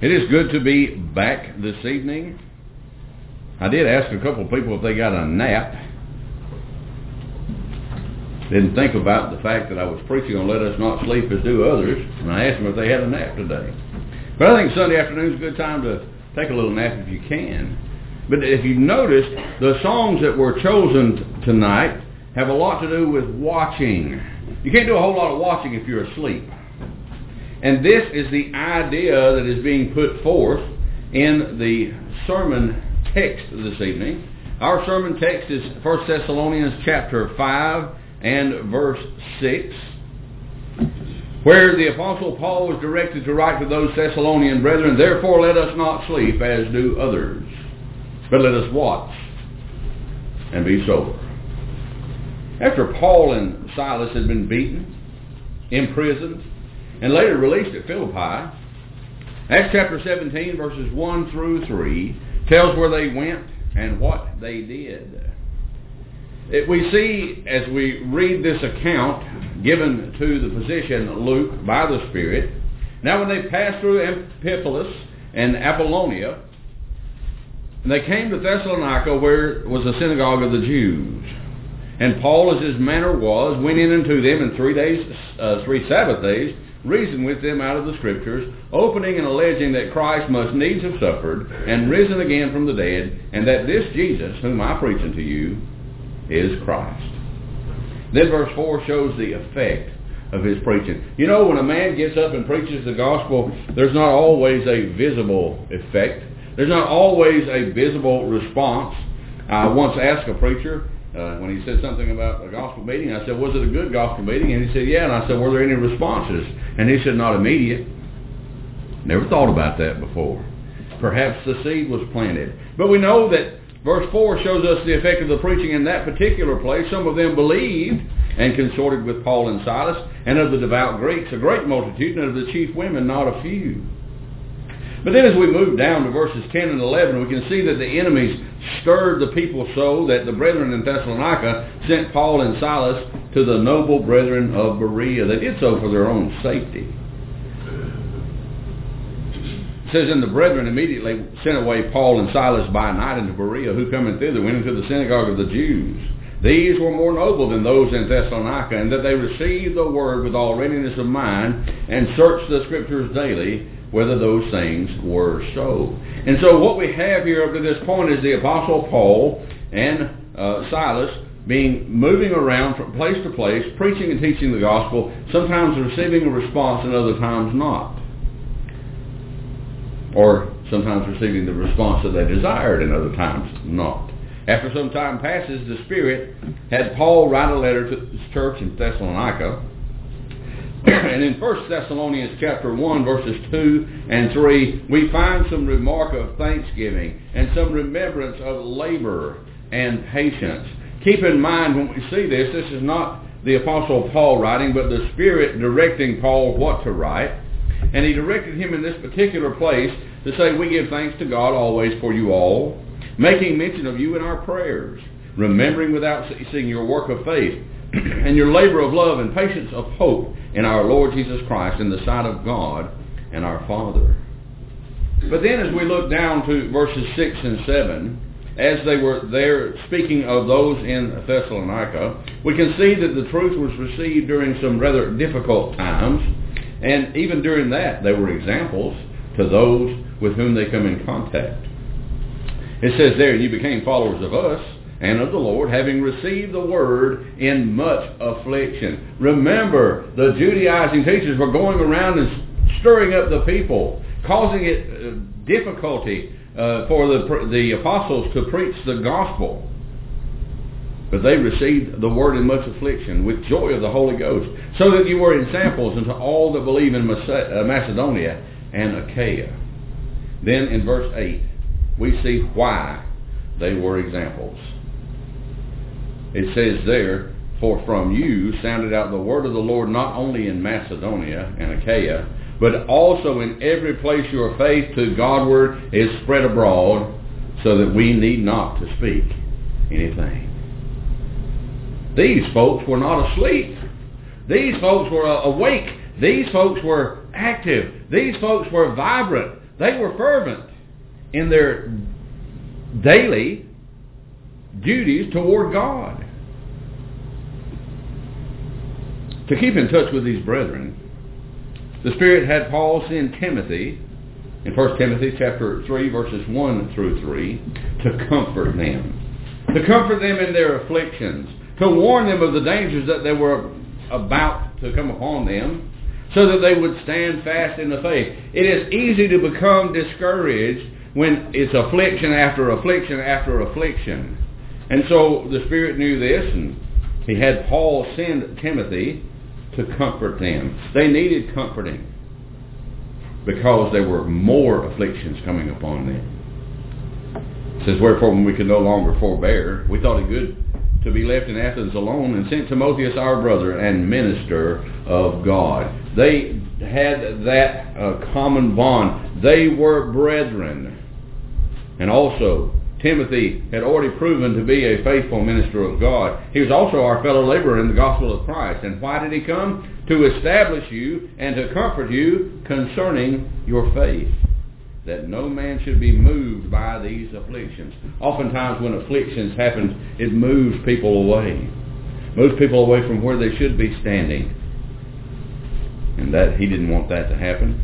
It is good to be back this evening. I did ask a couple of people if they got a nap. Didn't think about the fact that I was preaching on let us not sleep as do others, and I asked them if they had a nap today. But I think Sunday afternoon is a good time to take a little nap if you can. But if you've noticed, the songs that were chosen tonight have a lot to do with watching. You can't do a whole lot of watching if you're asleep. And this is the idea that is being put forth in the sermon text this evening. Our sermon text is 1 Thessalonians chapter 5 and verse 6, where the Apostle Paul was directed to write to those Thessalonian brethren, "Therefore let us not sleep as do others, but let us watch and be sober." After Paul and Silas had been beaten, imprisoned, and later released at Philippi, Acts chapter 17, verses 1 through 3, tells where they went and what they did. We see, as we read this account given to the physician Luke by the Spirit, now when they passed through Amphipolis and Apollonia, they came to Thessalonica, where was a synagogue of the Jews. And Paul, as his manner was, went in unto them in 3 Sabbath days, reasoned with them out of the Scriptures, opening and alleging that Christ must needs have suffered and risen again from the dead, and that this Jesus, whom I preach unto you, is Christ. Then verse 4 shows the effect of his preaching. You know, when a man gets up and preaches the gospel, there's not always a visible effect. There's not always a visible response. I once asked a preacher, when he said something about a gospel meeting, I said, "Was it a good gospel meeting?" And he said, "Yeah." And I said, "Were there any responses?" And he said, "Not immediate." Never thought about that before. Perhaps the seed was planted. But we know that verse 4 shows us the effect of the preaching in that particular place. Some of them believed and consorted with Paul and Silas, and of the devout Greeks a great multitude, and of the chief women not a few. But then as we move down to verses 10 and 11, we can see that the enemies stirred the people so that the brethren in Thessalonica sent Paul and Silas to the noble brethren of Berea. They did so for their own safety. It says, "And the brethren immediately sent away Paul and Silas by night into Berea, who coming thither went into the synagogue of the Jews. These were more noble than those in Thessalonica, and that they received the word with all readiness of mind, and searched the Scriptures daily, whether those things were so." And so what we have here up to this point is the Apostle Paul and Silas moving around from place to place, preaching and teaching the gospel, sometimes receiving a response and other times not. Or sometimes receiving the response that they desired and other times not. After some time passes, the Spirit had Paul write a letter to the church in Thessalonica. And in 1 Thessalonians chapter 1, verses 2 and 3, we find some remark of thanksgiving and some remembrance of labor and patience. Keep in mind when we see this, this is not the Apostle Paul writing, but the Spirit directing Paul what to write. And he directed him in this particular place to say, "We give thanks to God always for you all, making mention of you in our prayers, remembering without ceasing your work of faith, and your labor of love and patience of hope in our Lord Jesus Christ in the sight of God and our Father." But then as we look down to verses 6 and 7, as they were there speaking of those in Thessalonica, we can see that the truth was received during some rather difficult times, and even during that they were examples to those with whom they come in contact. It says there, "You became followers of us and of the Lord, having received the word in much affliction." Remember, the Judaizing teachers were going around and stirring up the people, causing it difficulty for the apostles to preach the gospel. But they received the word in much affliction with joy of the Holy Ghost, so that you were examples unto all that believe in Macedonia and Achaia. Then in verse 8, we see why they were examples. It says there, "For from you sounded out the word of the Lord not only in Macedonia and Achaia, but also in every place your faith to Godward is spread abroad, so that we need not to speak anything." These folks were not asleep. These folks were awake. These folks were active. These folks were vibrant. They were fervent in their daily duties toward God. To keep in touch with these brethren, the Spirit had Paul send Timothy in 1 Timothy chapter 3, verses 1 through 3, to comfort them. To comfort them in their afflictions. To warn them of the dangers that they were about to come upon them, so that they would stand fast in the faith. It is easy to become discouraged when it's affliction after affliction after affliction. And so the Spirit knew this, and he had Paul send Timothy to comfort them. They needed comforting because there were more afflictions coming upon them. It says, wherefore when we could no longer forbear, we thought it good to be left in Athens alone, and sent Timotheus our brother and minister of God. They had that common bond. They were brethren. And also, Timothy had already proven to be a faithful minister of God. He was also our fellow laborer in the gospel of Christ. And why did he come? To establish you and to comfort you concerning your faith, that no man should be moved by these afflictions. Oftentimes when afflictions happen, it moves people away. Moves people away from where they should be standing. And that he didn't want that to happen.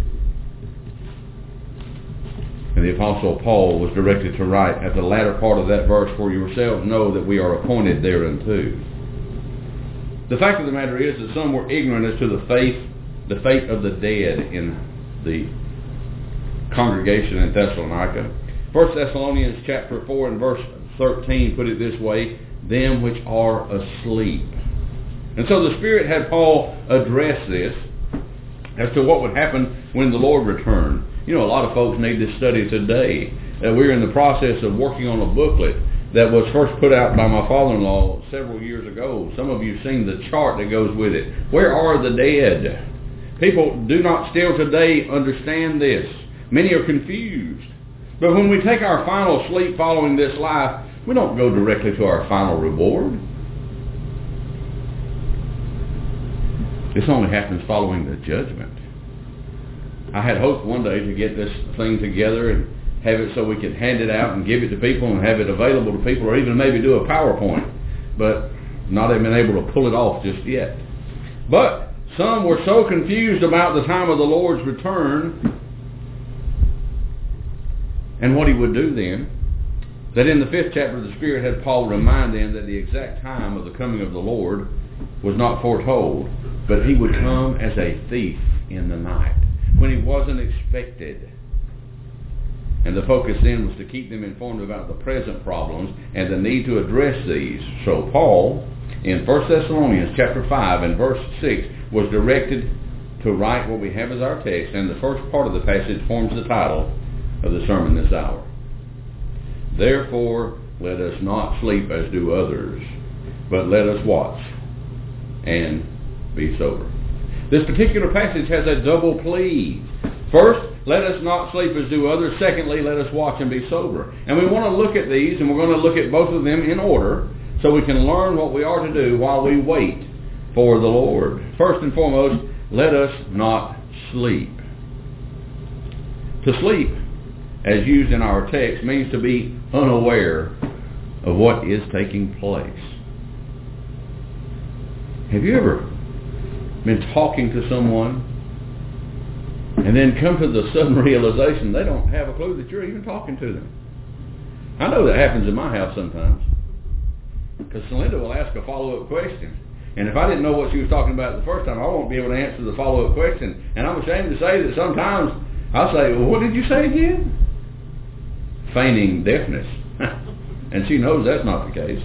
And the Apostle Paul was directed to write at the latter part of that verse, for yourselves know that we are appointed thereunto. The fact of the matter is that some were ignorant as to the fate of the dead in the congregation in Thessalonica. 1 Thessalonians chapter 4 and verse 13 put it this way, them which are asleep. And so the Spirit had Paul address this as to what would happen when the Lord returned. You know, a lot of folks need this study today. We're in the process of working on a booklet that was first put out by my father-in-law several years ago. Some of you have seen the chart that goes with it. Where are the dead? People do not still today understand this. Many are confused. But when we take our final sleep following this life, we don't go directly to our final reward. This only happens following the judgment. I had hoped one day to get this thing together and have it so we could hand it out and give it to people and have it available to people, or even maybe do a PowerPoint. But not even been able to pull it off just yet. But some were so confused about the time of the Lord's return and what he would do then, that in the 5th chapter the Spirit had Paul remind them that the exact time of the coming of the Lord was not foretold, but he would come as a thief in the night, when he wasn't expected. And the focus then was to keep them informed about the present problems and the need to address these. So Paul, in 1 Thessalonians chapter 5 and verse 6, was directed to write what we have as our text, and the first part of the passage forms the title of the sermon this hour. Therefore, let us not sleep as do others, but let us watch and be sober. This particular passage has a double plea. First, let us not sleep as do others. Secondly, let us watch and be sober. And we want to look at these, and we're going to look at both of them in order so we can learn what we are to do while we wait for the Lord. First and foremost, let us not sleep. To sleep, as used in our text, means to be unaware of what is taking place. Have you ever been talking to someone and then come to the sudden realization they don't have a clue that you're even talking to them? I know that happens in my house sometimes, because Linda will ask a follow-up question, and if I didn't know what she was talking about the first time, I won't be able to answer the follow-up question. And I'm ashamed to say that sometimes I'll say, well, what did you say again? Feigning deafness. And she knows that's not the case.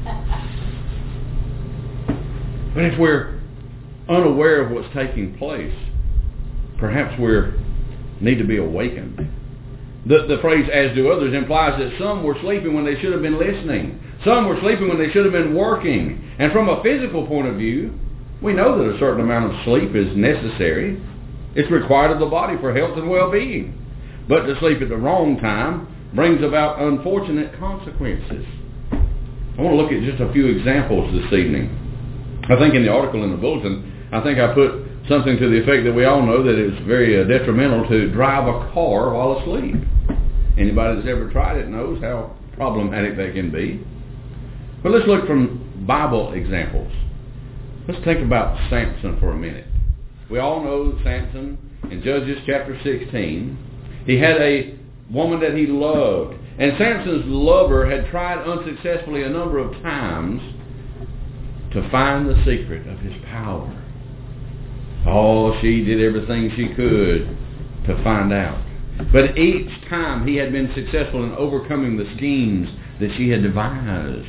But if we're unaware of what's taking place, perhaps we need to be awakened. The phrase, as do others, implies that some were sleeping when they should have been listening. Some were sleeping when they should have been working. And from a physical point of view, we know that a certain amount of sleep is necessary. It's required of the body for health and well-being. But to sleep at the wrong time brings about unfortunate consequences. I want to look at just a few examples this evening. I think in the article in the bulletin, I think I put something to the effect that we all know that it's very detrimental to drive a car while asleep. Anybody that's ever tried it knows how problematic that can be. But let's look from Bible examples. Let's think about Samson for a minute. We all know Samson in Judges chapter 16. He had a woman that he loved. And Samson's lover had tried unsuccessfully a number of times to find the secret of his power. Oh, she did everything she could to find out. But each time he had been successful in overcoming the schemes that she had devised.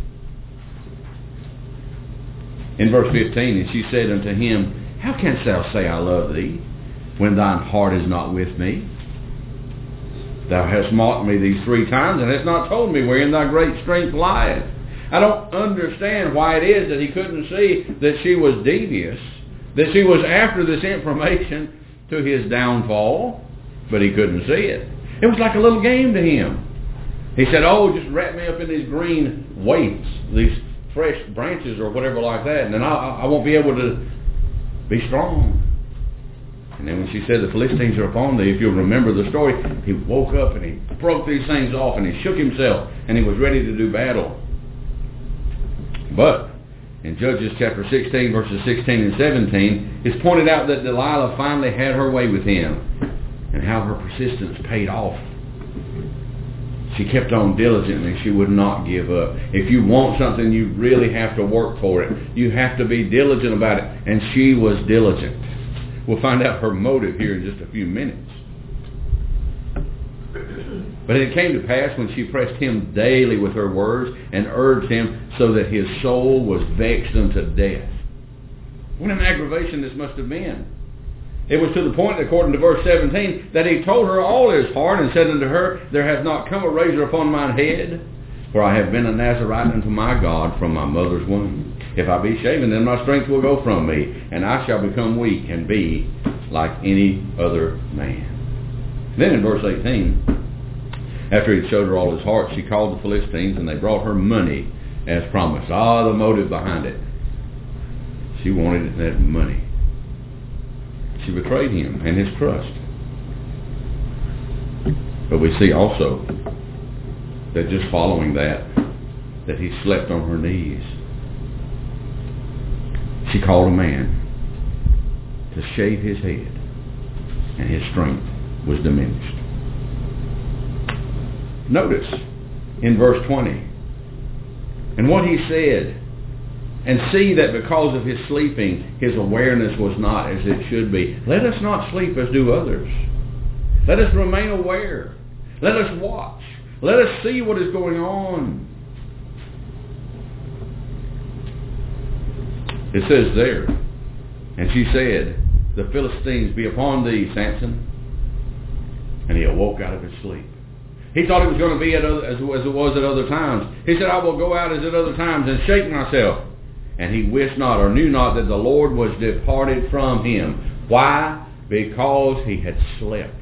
In verse 15, and she said unto him, How canst thou say, I love thee, when thine heart is not with me? Thou hast mocked me these 3 times, and hast not told me wherein thy great strength lieth. I don't understand why it is that he couldn't see that she was devious, that she was after this information to his downfall, but he couldn't see it. It was like a little game to him. He said, oh, just wrap me up in these green weights, these fresh branches or whatever like that, and then I won't be able to be strong. And then when she said, the Philistines are upon thee, if you'll remember the story, he woke up and he broke these things off and he shook himself and he was ready to do battle. But in Judges chapter 16, verses 16 and 17, it's pointed out that Delilah finally had her way with him and how her persistence paid off. She kept on diligently. She would not give up. If you want something, you really have to work for it. You have to be diligent about it. And she was diligent. We'll find out her motive here in just a few minutes. But it came to pass when she pressed him daily with her words and urged him so that his soul was vexed unto death. What an aggravation this must have been. It was to the point, according to verse 17, that he told her all his heart and said unto her, There hath not come a razor upon mine head, for I have been a Nazarite unto my God from my mother's womb. If I be shaven, then my strength will go from me, and I shall become weak and be like any other man. Then in verse 18, after he showed her all his heart, she called the Philistines, and they brought her money as promised. The motive behind it. She wanted that money. She betrayed him and his trust. But we see also that just following that he slept on her knees. She called a man to shave his head, and his strength was diminished. Notice in verse 20, and what he said, and see that because of his sleeping, his awareness was not as it should be. Let us not sleep as do others. Let us remain aware. Let us watch. Let us see what is going on. It says there, and she said, The Philistines be upon thee, Samson. And he awoke out of his sleep. He thought it was going to be as it was at other times. He said, I will go out as at other times and shake myself. And he wist not or knew not that the Lord was departed from him. Why? Because he had slept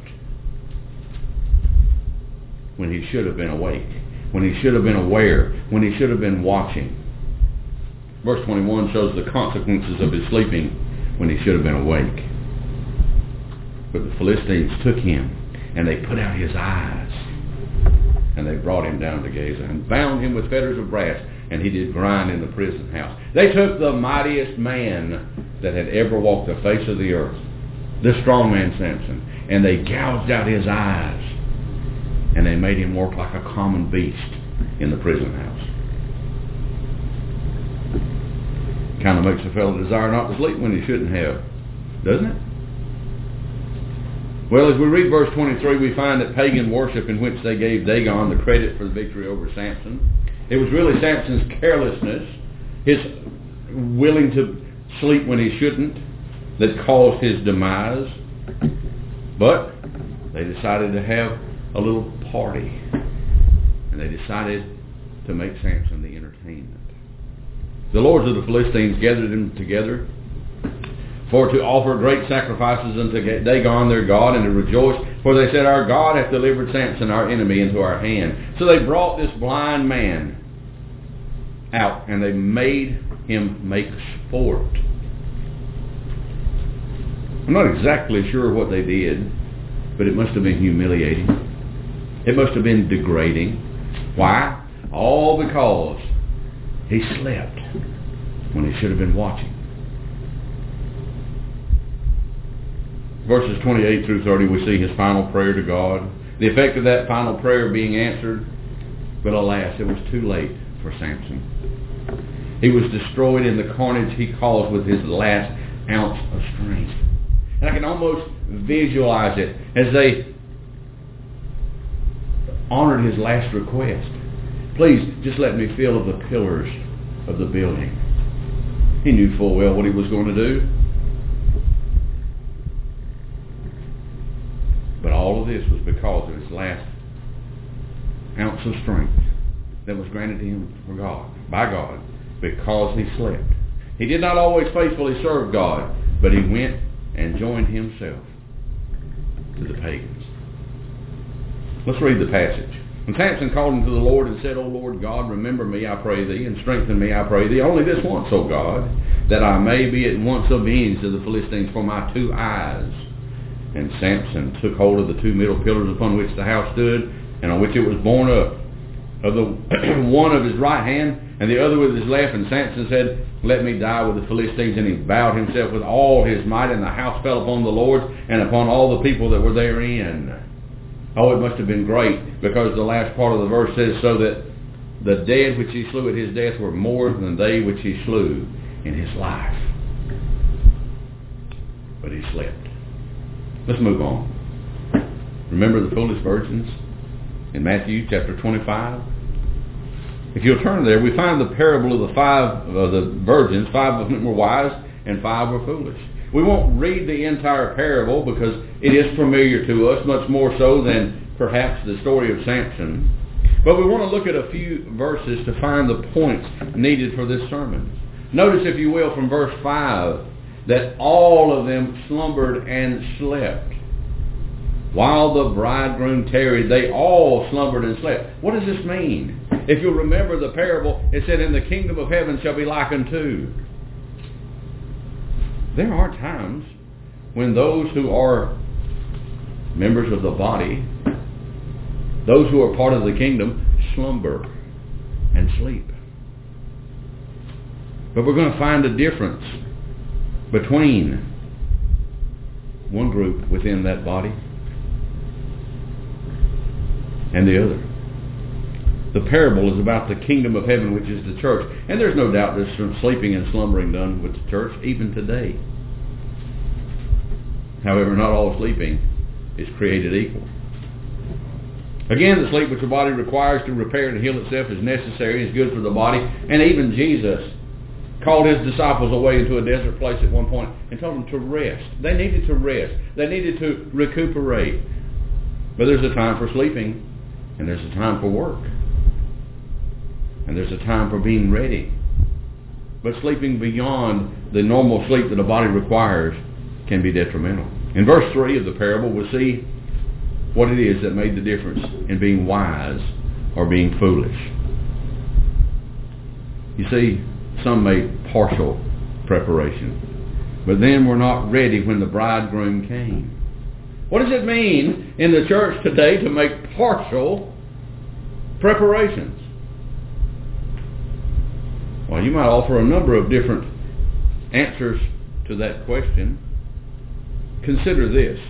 when he should have been awake, when he should have been aware, when he should have been watching. Verse 21 shows the consequences of his sleeping when he should have been awake. But the Philistines took him, and they put out his eyes, and they brought him down to Gaza, and bound him with fetters of brass, and he did grind in the prison house. They took the mightiest man that had ever walked the face of the earth, the strong man Samson, and they gouged out his eyes, and they made him work like a common beast in the prison house. Kind of makes a fellow desire not to sleep when he shouldn't have, doesn't it? Well, as we read verse 23, we find that pagan worship in which they gave Dagon the credit for the victory over Samson. It was really Samson's carelessness, his willing to sleep when he shouldn't, that caused his demise. But they decided to have a little party, and they decided to make Samson the entertainment. The lords of the Philistines gathered them together for to offer great sacrifices unto Dagon their god, and to rejoice, for they said, Our God hath delivered Samson our enemy into our hand. So they brought this blind man out, and they made him make sport I'm not exactly sure what they did, but it must have been humiliating. It must have been degrading. Why? All because he slept when he should have been watching. Verses 28 through 30, we see his final prayer to God. The effect of that final prayer being answered, but alas, it was too late for Samson. He was destroyed in the carnage he caused with his last ounce of strength. And I can almost visualize it as they honored his last request. Please, just let me feel of the pillars of the building. He knew full well what he was going to do. But all of this was because of his last ounce of strength that was granted to him by God, because he slept. He did not always faithfully serve God, but he went and joined himself to the pagans. Let's read the passage. And Samson called unto the Lord and said, O Lord God, remember me, I pray thee, and strengthen me, I pray thee, only this once, O God, that I may be at once avenged of the Philistines for my 2 eyes. And Samson took hold of the 2 middle pillars upon which the house stood, and on which it was borne up, of the one of his right hand, and the other with his left. And Samson said, Let me die with the Philistines. And he bowed himself with all his might, and the house fell upon the Lord and upon all the people that were therein. Oh, it must have been great, because the last part of the verse says, so that the dead which he slew at his death were more than they which he slew in his life. But he slept. Let's move on. Remember the foolish virgins in Matthew chapter 25? If you'll turn there, we find the parable of the virgins. 5 of them were wise and 5 were foolish. We won't read the entire parable because it is familiar to us, much more so than perhaps the story of Samson. But we want to look at a few verses to find the points needed for this sermon. Notice, if you will, from verse 5, that all of them slumbered and slept. While the bridegroom tarried, they all slumbered and slept. What does this mean? If you'll remember the parable, it said, in the kingdom of heaven shall be like unto. There are times when those who are members of the body, those who are part of the kingdom, slumber and sleep. But we're going to find a difference between one group within that body and the other. The parable is about the kingdom of heaven, which is the church. And there's no doubt there's some sleeping and slumbering done with the church, even today. However, not all sleeping is created equal. Again, the sleep which the body requires to repair and heal itself is necessary and is good for the body. And even Jesus called his disciples away into a desert place at one point and told them to rest. They needed to rest. They needed to recuperate. But there's a time for sleeping, and there's a time for work. And there's a time for being ready. But sleeping beyond the normal sleep that the body requires can be detrimental. In verse 3 of the parable, we'll see what it is that made the difference in being wise or being foolish. You see, some made partial preparation, but then were not ready when the bridegroom came. What does it mean in the church today to make partial preparations? Well, you might offer a number of different answers to that question. Consider this.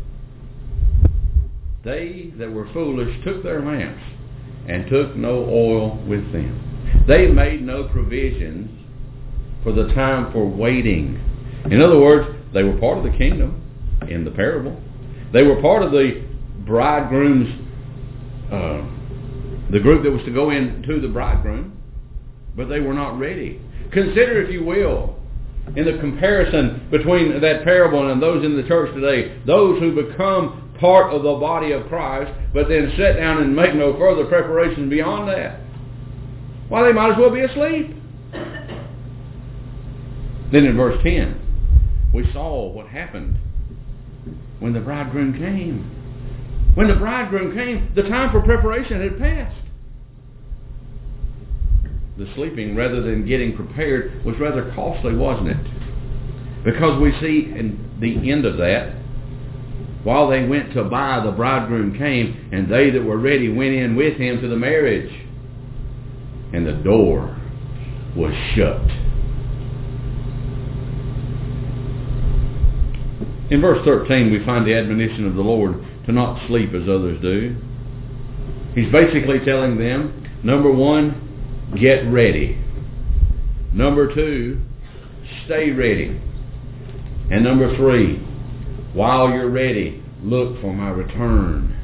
They that were foolish took their lamps and took no oil with them. They made no provisions for the time for waiting. In other words, they were part of the kingdom in the parable. They were part of the bridegroom's, the group that was to go in to the bridegroom, but they were not ready. Consider, if you will, in the comparison between that parable and those in the church today, those who become part of the body of Christ, but then sit down and make no further preparation beyond that. Why, they might as well be asleep. Then in verse 10, we saw what happened when the bridegroom came. When the bridegroom came, the time for preparation had passed. The sleeping, rather than getting prepared, was rather costly, wasn't it? Because we see in the end of that. While they went to buy, the bridegroom came, and they that were ready went in with him to the marriage. And the door was shut. In verse 13, we find the admonition of the Lord to not sleep as others do. He's basically telling them, number one, get ready. Number two, stay ready. And number three, while you're ready, look for my return.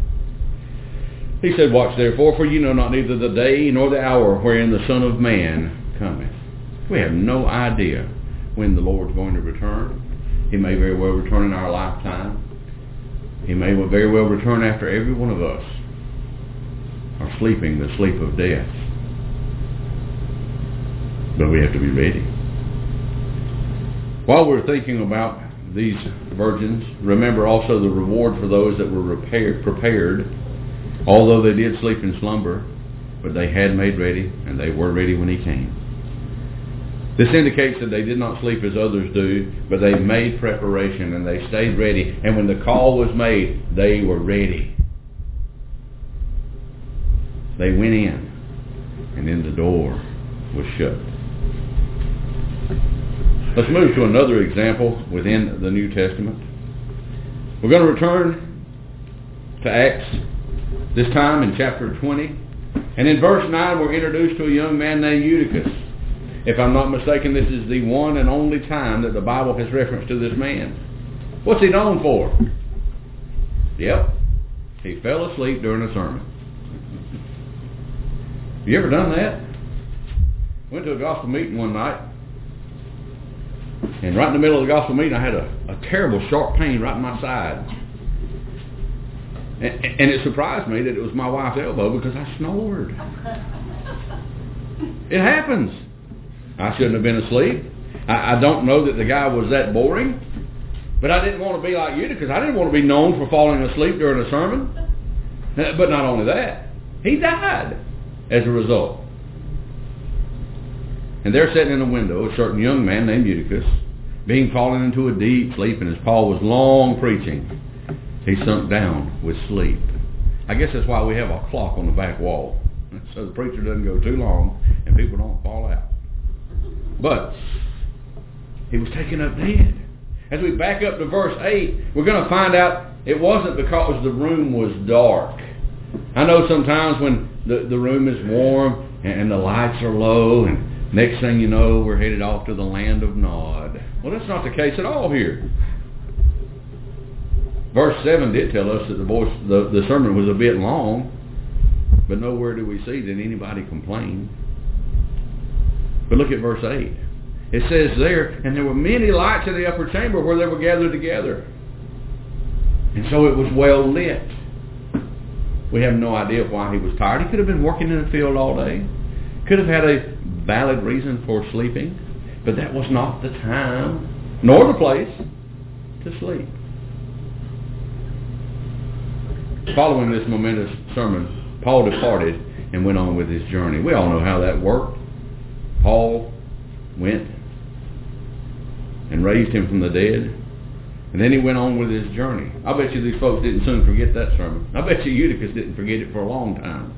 He said, watch therefore, for you know not neither the day nor the hour wherein the Son of Man cometh. We have no idea when the Lord's going to return. He may very well return in our lifetime. He may very well return after every one of us are sleeping the sleep of death. But we have to be ready. While we're thinking about these virgins, remember also the reward for those that were prepared, although they did sleep in slumber, but they had made ready, and they were ready when he came. This indicates that they did not sleep as others do, but they made preparation and they stayed ready. And when the call was made, they were ready. They went in, and then the door was shut. Let's move to another example within the New Testament. We're going to return to Acts, this time in chapter 20. And in verse 9, we're introduced to a young man named Eutychus. If I'm not mistaken, this is the one and only time that the Bible has reference to this man. What's he known for? Yep, he fell asleep during a sermon. You ever done that? Went to a gospel meeting one night, and right in the middle of the gospel meeting, I had a terrible sharp pain right in my side. And it surprised me that it was my wife's elbow because I snored. It happens. I shouldn't have been asleep. I don't know that the guy was that boring, but I didn't want to be like you because I didn't want to be known for falling asleep during a sermon. But not only that, he died as a result. And there sitting in a window, a certain young man named Eutychus, being fallen into a deep sleep, and as Paul was long preaching, he sunk down with sleep. I guess that's why we have a clock on the back wall, so the preacher doesn't go too long and people don't fall out. But he was taken up dead. As we back up to verse 8, we're going to find out it wasn't because the room was dark. I know sometimes when the room is warm and the lights are low, and next thing you know, we're headed off to the land of Nod. Well, that's not the case at all here. Verse 7 did tell us that the sermon was a bit long, but nowhere do we see that anybody complained. But look at verse 8. It says there, and there were many lights in the upper chamber where they were gathered together. And so it was well lit. We have no idea why he was tired. He could have been working in the field all day. Could have had a valid reason for sleeping. But that was not the time, nor the place, to sleep. Following this momentous sermon, Paul departed and went on with his journey. We all know how that worked. Paul went and raised him from the dead, and then he went on with his journey. I bet you these folks didn't soon forget that sermon. I bet you Eutychus didn't forget it for a long time.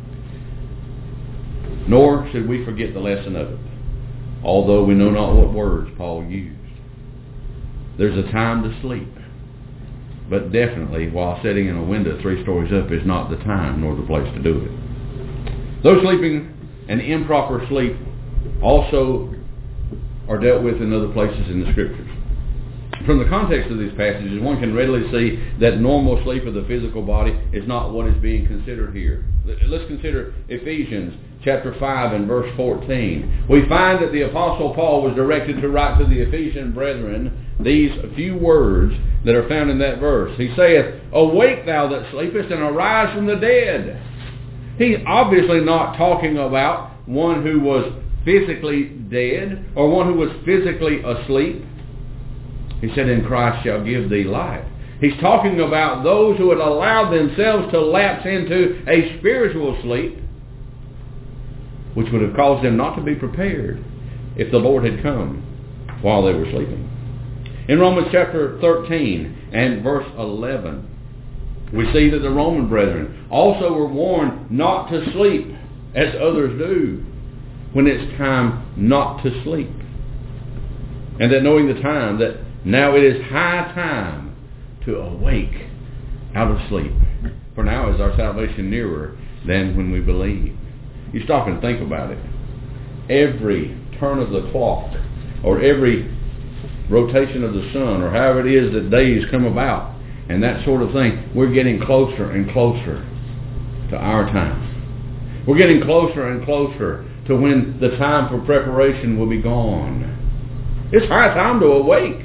Nor should we forget the lesson of it, although we know not what words Paul used. There's a time to sleep, but definitely while sitting in a window 3 stories up is not the time nor the place to do it. Those sleeping an improper sleep also are dealt with in other places in the Scriptures. From the context of these passages, one can readily see that normal sleep of the physical body is not what is being considered here. Let's consider Ephesians chapter 5 and verse 14. We find that the Apostle Paul was directed to write to the Ephesian brethren these few words that are found in that verse. He saith, "Awake thou that sleepest, and arise from the dead." He's obviously not talking about one who was physically dead or one who was physically asleep. He said, "In Christ shall give thee light." He's talking about those who had allowed themselves to lapse into a spiritual sleep, which would have caused them not to be prepared if the Lord had come while they were sleeping. In Romans chapter 13 and verse 11, we see that the Roman brethren also were warned not to sleep as others do when it's time not to sleep. And that knowing the time, that now it is high time to awake out of sleep. For now is our salvation nearer than when we believe. You stop and think about it. Every turn of the clock, or every rotation of the sun, or however it is that days come about, and that sort of thing, we're getting closer and closer to our time. We're getting closer and closer to when the time for preparation will be gone. It's high time to awake.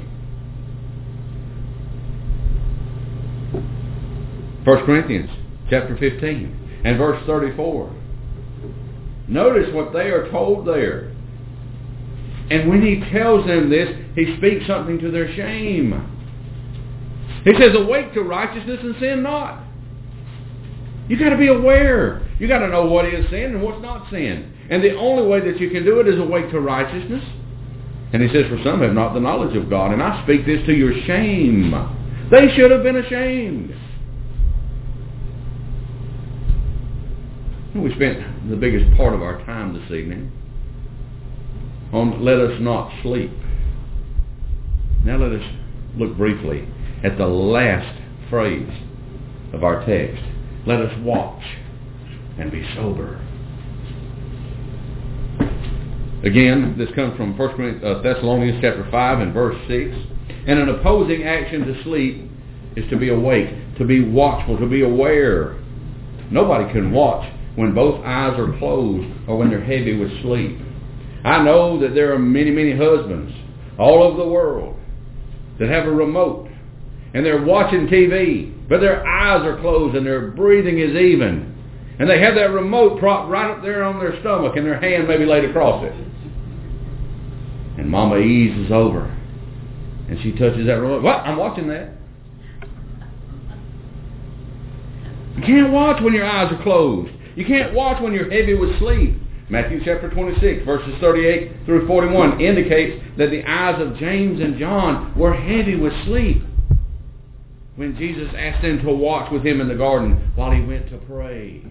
1 Corinthians chapter 15 and verse 34. Notice what they are told there. And when he tells them this, he speaks something to their shame. He says, awake to righteousness and sin not. You got to be aware. You got to know what is sin and what's not sin. And the only way that you can do it is awake to righteousness. And he says, for some have not the knowledge of God. And I speak this to your shame. They should have been ashamed. We spent the biggest part of our time this evening on let us not sleep. Now let us look briefly at the last phrase of our text. Let us watch and be sober. Again, this comes from 1 Thessalonians chapter 5 and verse 6. And an opposing action to sleep is to be awake, to be watchful, to be aware. Nobody can watch when both eyes are closed or when they're heavy with sleep. I know that there are many, many husbands all over the world that have a remote and they're watching TV, but their eyes are closed and their breathing is even. And they have that remote propped right up there on their stomach and their hand maybe laid across it. And Mama eases over and she touches that remote. What? I'm watching that. You can't watch when your eyes are closed. You can't watch when you're heavy with sleep. Matthew chapter 26, verses 38 through 41 indicates that the eyes of James and John were heavy with sleep when Jesus asked them to watch with him in the garden while he went to pray.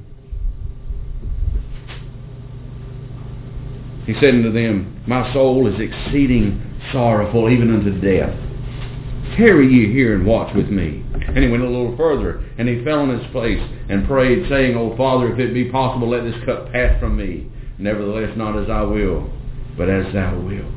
He said unto them, my soul is exceeding sorrowful, even unto death. Tarry ye here and watch with me. And he went a little further, and he fell on his face and prayed, saying, O Father, if it be possible, let this cup pass from me. Nevertheless, not as I will, but as thou wilt.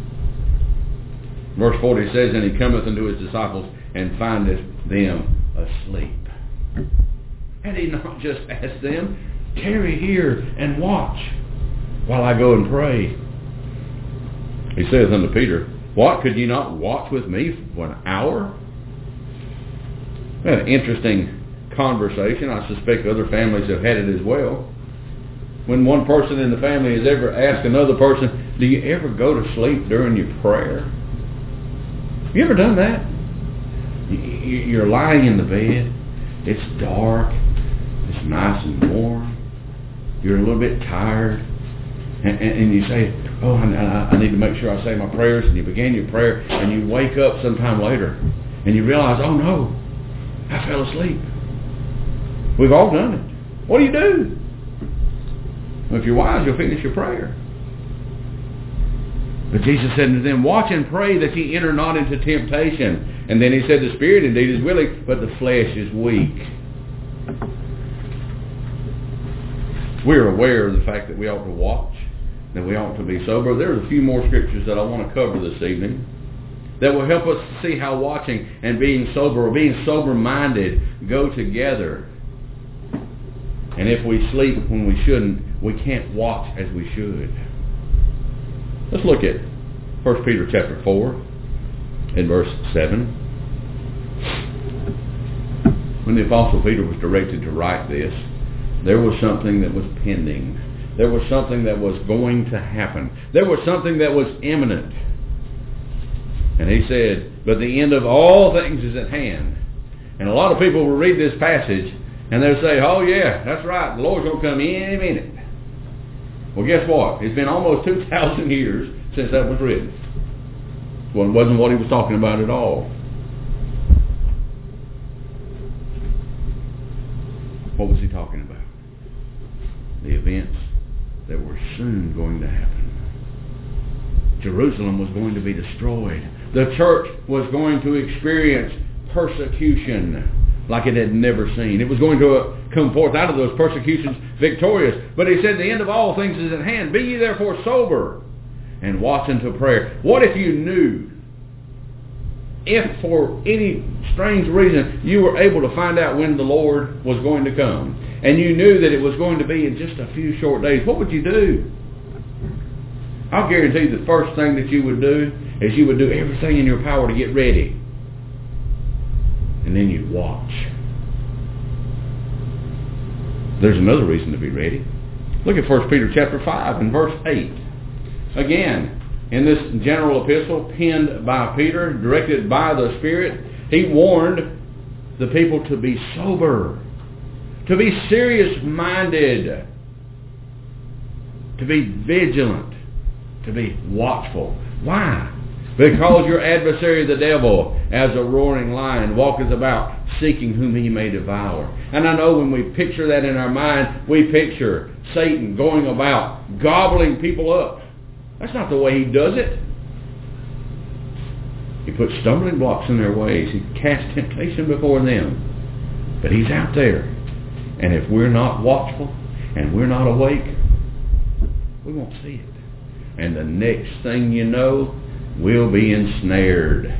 Verse 40 says, and he cometh unto his disciples, and findeth them asleep. Had he not just asked them, tarry here and watch while I go and pray? He saith unto Peter, what, could ye not watch with me for an hour? We had an interesting conversation. I suspect other families have had it as well. When one person in the family has ever asked another person, do you ever go to sleep during your prayer? Have you ever done that? You're lying in the bed. It's dark. It's nice and warm. You're a little bit tired. And you say, oh, I need to make sure I say my prayers. And you begin your prayer. And you wake up sometime later. And you realize, oh no, I fell asleep. We've all done it. What do you do? Well, if you're wise, you'll finish your prayer. But Jesus said unto them, watch and pray that ye enter not into temptation. And then he said, the spirit indeed is willing, but the flesh is weak. We're aware of the fact that we ought to watch, that we ought to be sober. There's a few more scriptures that I want to cover this evening that will help us to see how watching and being sober, or being sober-minded, go together. And if we sleep when we shouldn't, we can't watch as we should. Let's look at 1 Peter chapter 4 and verse 7. When the Apostle Peter was directed to write this, there was something that was pending. There was something that was going to happen. There was something that was imminent. And he said, but the end of all things is at hand. And a lot of people will read this passage and they'll say, oh yeah, that's right, the Lord's going to come any minute. Well, guess what? It's been almost 2,000 years since that was written. Well, it wasn't what he was talking about at all. What was he talking about? The events that were soon going to happen. Jerusalem was going to be destroyed. The church was going to experience persecution like it had never seen. It was going to come forth out of those persecutions victorious. But he said, the end of all things is at hand. Be ye therefore sober and watch unto prayer. What if you knew, if for any strange reason you were able to find out when the Lord was going to come, and you knew that it was going to be in just a few short days, what would you do? I'll guarantee you the first thing that you would do is you would do everything in your power to get ready. And then you'd watch. There's another reason to be ready. Look at 1 Peter chapter 5 and verse 8. Again, in this general epistle penned by Peter, directed by the Spirit, he warned the people to be sober, to be serious-minded, to be vigilant, to be watchful. Why? Because your adversary the devil, as a roaring lion, walketh about, seeking whom he may devour. And I know when we picture that in our mind, we picture Satan going about gobbling people up. That's not the way he does it. He puts stumbling blocks in their ways. He casts temptation before them. But he's out there. And if we're not watchful and we're not awake, we won't see it. And the next thing you know, we'll be ensnared.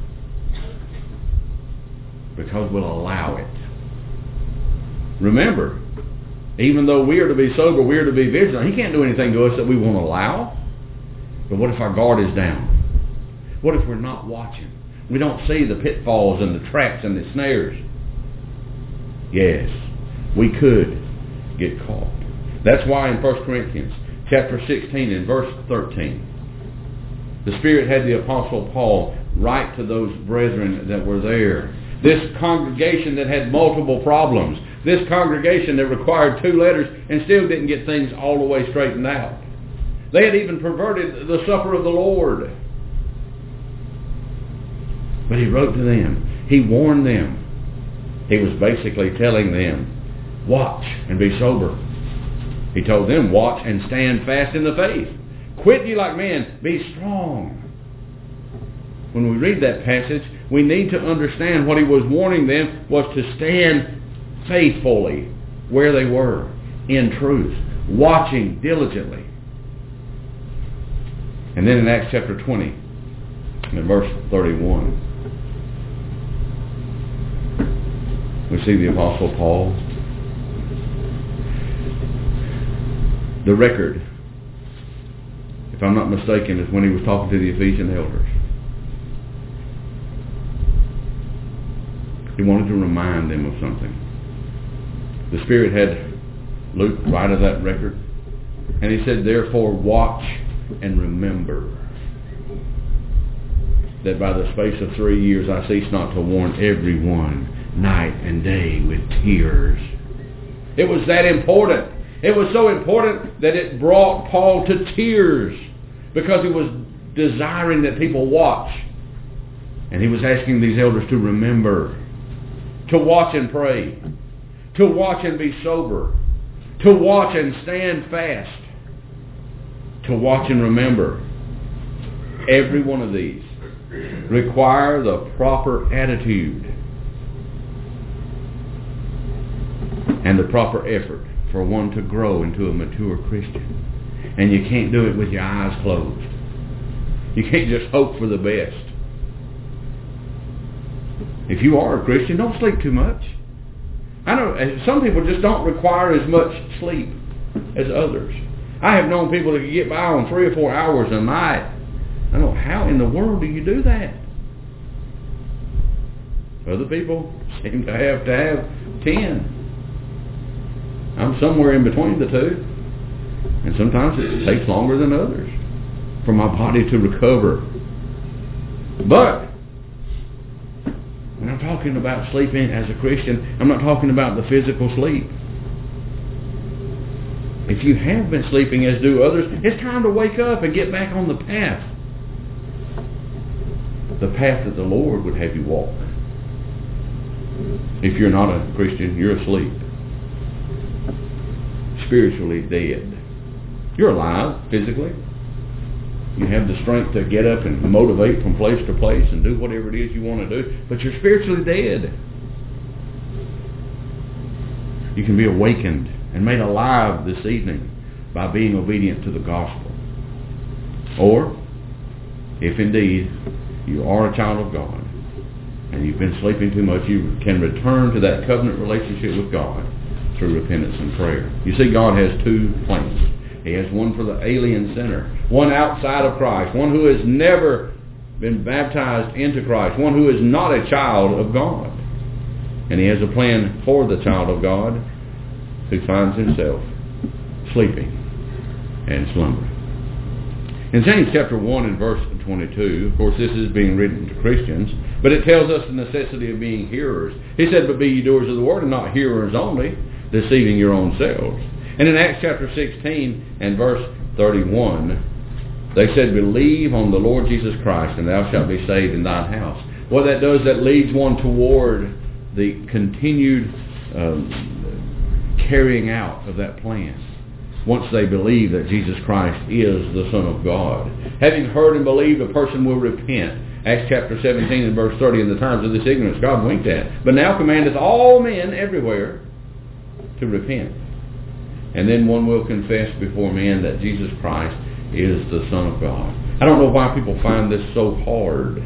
Because we'll allow it. Remember, even though we are to be sober, we are to be vigilant, he can't do anything to us that we won't allow. But what if our guard is down? What if we're not watching? We don't see the pitfalls and the traps and the snares. Yes, we could get caught. That's why in 1 Corinthians chapter 16 and verse 13, the Spirit had the Apostle Paul write to those brethren that were there. This congregation that had multiple problems. This congregation that required 2 letters and still didn't get things all the way straightened out. They had even perverted the supper of the Lord. But he wrote to them. He warned them. He was basically telling them, watch and be sober. He told them, watch and stand fast in the faith. Quit ye like men. Be strong. When we read that passage, we need to understand what he was warning them was to stand faithfully where they were, in truth, watching diligently. And then in Acts chapter 20, in verse 31, we see the Apostle Paul. The record, if I'm not mistaken, is when he was talking to the Ephesian elders. He wanted to remind them of something. The Spirit had Luke write of that record. And he said, therefore watch and remember that by the space of 3 years I cease not to warn everyone night and day with tears. It was that important. It was so important that it brought Paul to tears because he was desiring that people watch. And he was asking these elders to remember, to watch and pray, to watch and be sober, to watch and stand fast, to watch and remember. Every one of these require the proper attitude and the proper effort for one to grow into a mature Christian. And you can't do it with your eyes closed. You can't just hope for the best. If you are a Christian, don't sleep too much. I know some people just don't require as much sleep as others. I have known people that can get by on 3 or 4 hours a night. I don't know, how in the world do you do that? Other people seem to have 10. I'm somewhere in between the two. And sometimes it takes longer than others for my body to recover. But when I'm talking about sleeping as a Christian, I'm not talking about the physical sleep. If you have been sleeping as do others, it's time to wake up and get back on the path. the path that the Lord would have you walk. If you're not a Christian, you're asleep. Spiritually dead. You're alive physically. You have the strength to get up and motivate from place to place and do whatever it is you want to do, but you're spiritually dead. You can be awakened and made alive this evening by being obedient to the gospel. Or, if indeed you are a child of God and you've been sleeping too much, you can return to that covenant relationship with God through repentance and prayer. You see, God has two plans. He has one for the alien sinner, one outside of Christ, one who has never been baptized into Christ, one who is not a child of God. And He has a plan for the child of God who finds himself sleeping and slumbering. In James chapter 1 and verse 22, of course this is being written to Christians, but it tells us the necessity of being hearers. He said, "But be ye doers of the word, and not hearers only, deceiving your own selves." And in Acts chapter 16 and verse 31, they said, "Believe on the Lord Jesus Christ, and thou shalt be saved in thine house." What that does, that leads one toward the continued carrying out of that plan. Once they believe that Jesus Christ is the Son of God. Having heard and believed, a person will repent. Acts chapter 17 and verse 30, "In the times of this ignorance God winked at, but now commandeth all men everywhere to repent." And then one will confess before men that Jesus Christ is the Son of God. I don't know why people find this so hard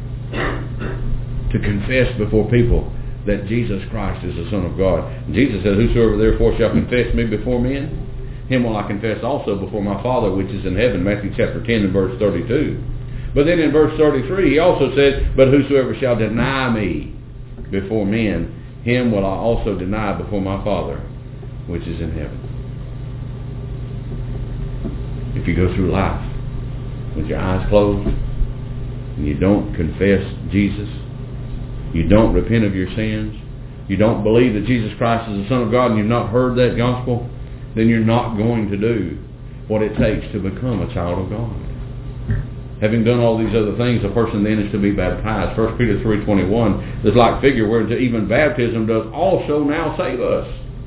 to confess before people that Jesus Christ is the Son of God. Jesus said, "Whosoever therefore shall confess me before men, him will I confess also before my Father which is in heaven." Matthew chapter 10 and verse 32. But then in verse 33 he also says, "But whosoever shall deny me before men, him will I also deny before my Father which is in heaven." If you go through life with your eyes closed and you don't confess Jesus, you don't repent of your sins, you don't believe that Jesus Christ is the Son of God, and you've not heard that gospel, then you're not going to do what it takes to become a child of God. Having done all these other things, a person then is to be baptized. 1 Peter 3:21, this like figure where even baptism does also now save us.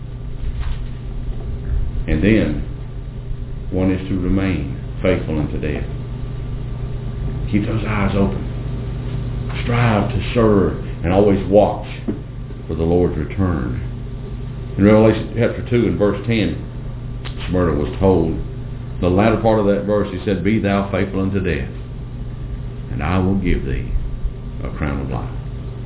And then one is to remain faithful unto death. Keep those eyes open. Strive to serve and always watch for the Lord's return. In Revelation chapter 2 and verse 10, Smyrna was told, the latter part of that verse, he said, "Be thou faithful unto death, and I will give thee a crown of life."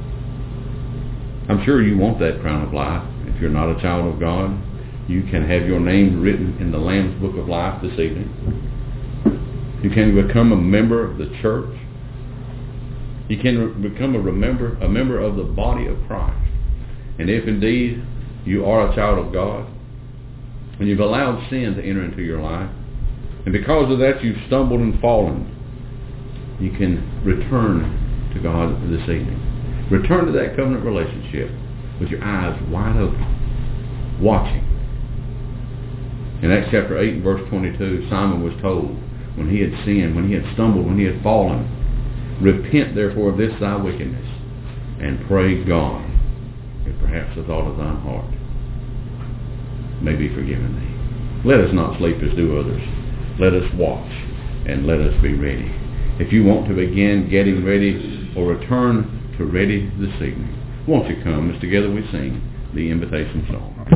I'm sure you want that crown of life. If you're not a child of God, you can have your name written in the Lamb's Book of Life this evening. You can become a member of the church. You can become a member of the body of Christ. And if indeed you are a child of God, and you've allowed sin to enter into your life, and because of that you've stumbled and fallen, you can return to God this evening. Return to that covenant relationship with your eyes wide open, watching. In Acts chapter 8 and verse 22, Simon was told, when he had sinned, when he had stumbled, when he had fallen, "Repent therefore of this thy wickedness, and pray God, if perhaps the thought of thine heart may be forgiven thee." Let us not sleep as do others. Let us watch, and let us be ready. If you want to begin getting ready or return to ready this evening, won't you come as together we sing the invitation song?